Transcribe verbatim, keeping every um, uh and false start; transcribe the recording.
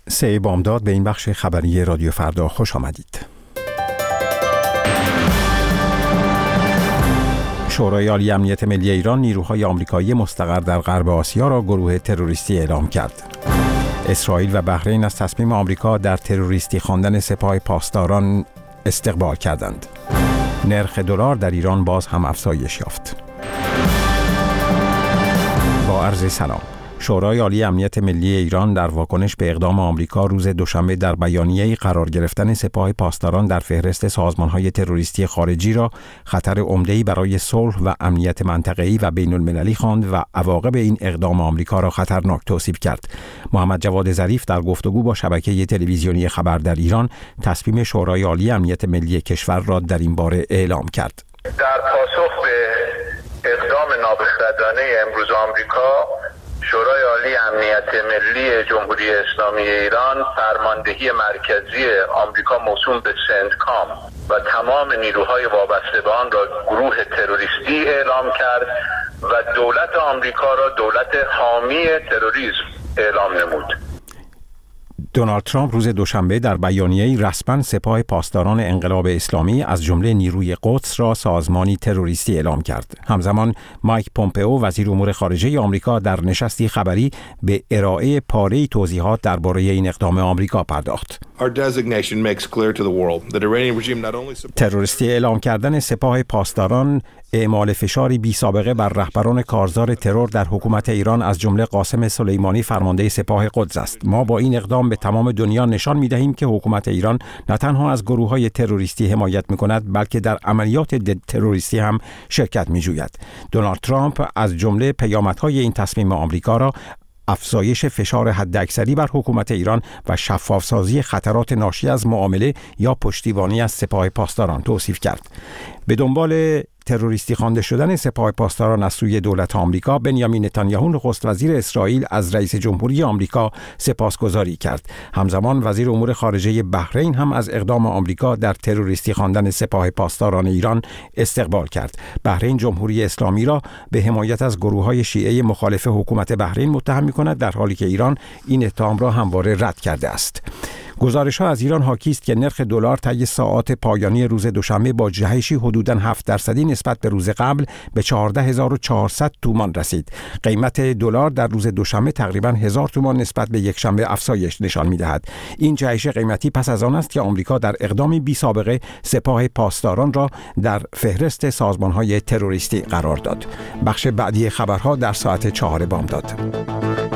سه بامداد به این بخش خبری رادیو فردا خوش آمدید. شورای عالی امنیت ملی ایران نیروهای آمریکایی مستقر در غرب آسیا را گروه تروریستی اعلام کرد. اسرائیل و بحرین از تصمیم آمریکا در تروریستی خواندن سپاه پاسداران استقبال کردند. نرخ دلار در ایران باز هم افزایش یافت. با عرض سلام. شورای عالی امنیت ملی ایران در واکنش به اقدام آمریکا روز دوشنبه در بیانیه‌ای قرار گرفتن سپاه پاسداران در فهرست سازمان‌های تروریستی خارجی را خطر عمده‌ای برای صلح و امنیت منطقه‌ای و بین‌المللی خواند و عواقب این اقدام آمریکا را خطرناک توصیف کرد. محمد جواد ظریف در گفتگو با شبکه تلویزیونی خبر در ایران تصمیم شورای عالی امنیت ملی کشور را در این باره اعلام کرد. در پاسخ به اقدام نابخردانه امروز آمریکا، شورای عالی امنیت ملی جمهوری اسلامی ایران فرماندهی مرکزی آمریکا موسوم به سنتکام و تمام نیروهای وابسته به آن را گروه تروریستی اعلام کرد و دولت آمریکا را دولت حامی تروریسم اعلام نمود. دونالد ترامپ روز دوشنبه در بیانیه‌ای رسما سپاه پاسداران انقلاب اسلامی از جمله نیروی قدس را سازمانی تروریستی اعلام کرد. همزمان مایک پومپئو وزیر امور خارجه آمریکا در نشستی خبری به ارائه پاره‌ای توضیحات درباره این اقدام آمریکا پرداخت. تروریستی اعلام کردن سپاه پاسداران اعمال فشاری بی سابقه بر رهبران کارزار ترور در حکومت ایران از جمله قاسم سلیمانی فرمانده سپاه قدس است. ما با این اقدام به تمام دنیا نشان می‌دهیم که حکومت ایران نه تنها از گروه‌های تروریستی حمایت می‌کند بلکه در عملیات تروریستی هم شرکت می‌جوید. دونالد ترامپ از جمله پیامدهای این تصمیم آمریکا را افزایش فشار حداکثری بر حکومت ایران و شفاف‌سازی خطرات ناشی از معامله یا پشتیبانی از سپاه پاسداران توصیف کرد. به دنبال تروریستی خوانده شدن سپاه پاسداران از سوی دولت آمریکا، بنیامین نتانیاهو نخست وزیر اسرائیل از رئیس جمهوری آمریکا سپاسگزاری کرد. همزمان وزیر امور خارجه بحرین هم از اقدام آمریکا در تروریستی خواندن سپاه پاسداران ایران استقبال کرد. بحرین جمهوری اسلامی را به حمایت از گروه‌های شیعه مخالف حکومت بحرین متهم می‌کند، در حالی که ایران این اتهام را همواره رد کرده است. گزارش‌ها از ایران حاکی است که نرخ دلار طی ساعات پایانی روز دوشنبه با جهشی حدوداً هفت درصدی نسبت به روز قبل به چهارده هزار و چهارصد تومان رسید. قیمت دلار در روز دوشنبه تقریباً هزار تومان نسبت به یک شنبه افزایش نشان می‌دهد. این جهش قیمتی پس از آن است که آمریکا در اقدامی بی سابقه سپاه پاسداران را در فهرست سازمان‌های تروریستی قرار داد. بخش بعدی خبرها در ساعت چهار بامداد.